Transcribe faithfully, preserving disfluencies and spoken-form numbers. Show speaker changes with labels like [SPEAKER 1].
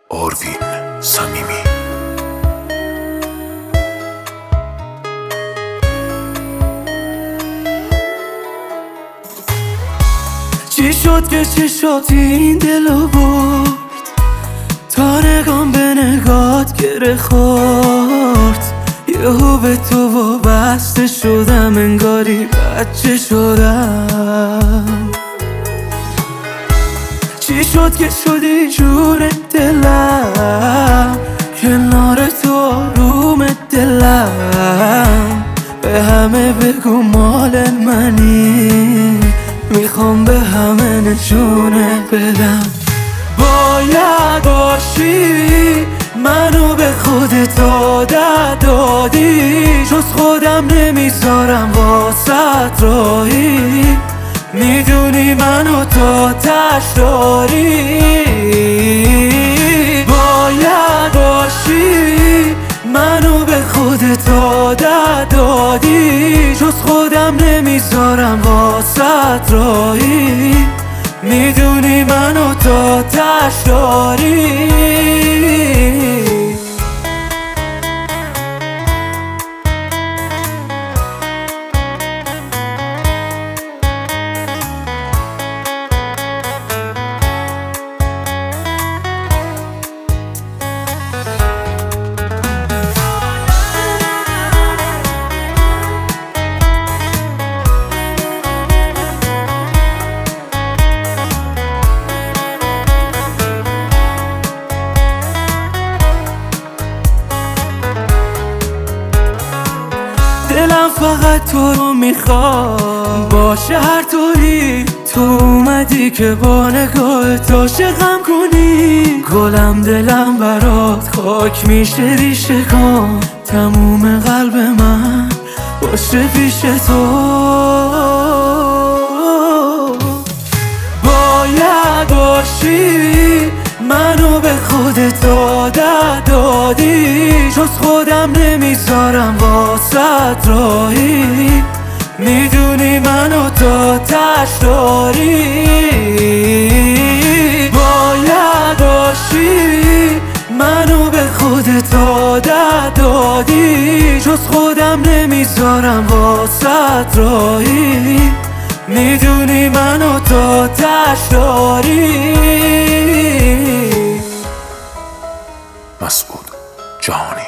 [SPEAKER 1] آروین صمیمی.
[SPEAKER 2] چی شد که چی شد این دلو برد، تا نگام به نگات گره خورد. یهو به تو وابسته شدم، انگاری بچه شدم. چی شد که شدی جون دلم، کنار تو آروم دلم. به همه بگو مال منی، میخوام به همه نشونه بدم. باید باشی، منو به خودت عادت دادی. جز خودم نمیذارم واسط راهی، میدونی منو تا تش داری. باید باشی، منو به خودت عادت دادی. جز خودم نمیذارم واسط راهی، میدونی منو تا تش داری. دلم فقط تو رو میخواد، باشه هر طوری. تو اومدی که با نگاهت عاشقم کنی. گلم دلم برات خاک میشه ریشه کن، تموم قلب من باشه پیش تو. باید باشی، منو به خودت عادت دادی. جز خودم نمیذارم واسط راهی، میدونی منو تا تش داری. باید باشی، منو به خودت عادت دادی. جز خودم نمیذارم واسط راهی، میدونی منو تا تش داری.
[SPEAKER 1] مسعود جهانی.